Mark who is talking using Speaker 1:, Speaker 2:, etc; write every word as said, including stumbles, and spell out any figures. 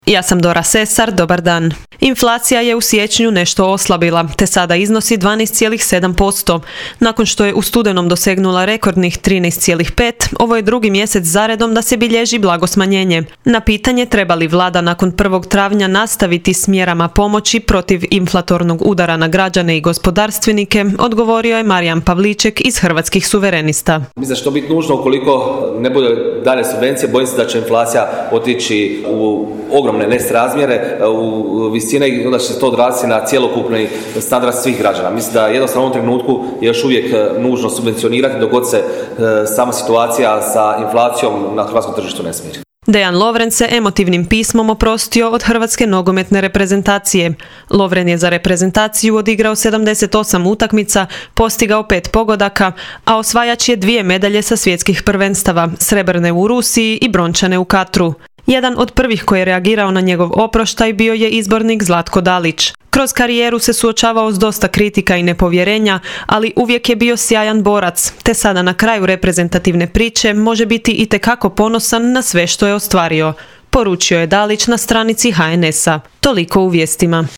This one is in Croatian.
Speaker 1: Ja sam Dora Sesar, dobar dan. Inflacija je u siječnju nešto oslabila, te sada iznosi dvanaest zarez sedam posto. Nakon što je u studenom dosegnula rekordnih trinaest zarez pet, ovo je drugi mjesec zaredom da se bilježi blago smanjenje. Na pitanje treba li vlada nakon prvog travnja nastaviti s mjerama pomoći protiv inflatornog udara na građane i gospodarstvenike, odgovorio je Marijan Pavliček iz Hrvatskih suverenista.
Speaker 2: Mislim da će to biti nužno ukoliko ne bude dalje subvencije, bojim se da će inflacija otići u ogromne nesrazmjere, u visine i onda će se to odraziti na cjelokupni standard svih građana. Mislim da jednostavno u ovom trenutku je još uvijek nužno subvencionirati dok god se sama situacija sa inflacijom na hrvatskom tržištu ne smiri.
Speaker 1: Dejan Lovren se emotivnim pismom oprostio od hrvatske nogometne reprezentacije. Lovren je za reprezentaciju odigrao sedamdeset osam utakmica, postigao pet pogodaka, a osvajač je dvije medalje sa svjetskih prvenstava, srebrne u Rusiji i brončane u Katru. Jedan od prvih koji je reagirao na njegov oproštaj bio je izbornik Zlatko Dalić. Kroz karijeru se suočavao s dosta kritika i nepovjerenja, ali uvijek je bio sjajan borac, te sada na kraju reprezentativne priče može biti itekako ponosan na sve što je ostvario, poručio je Dalić na stranici ha en esa. Toliko u vijestima.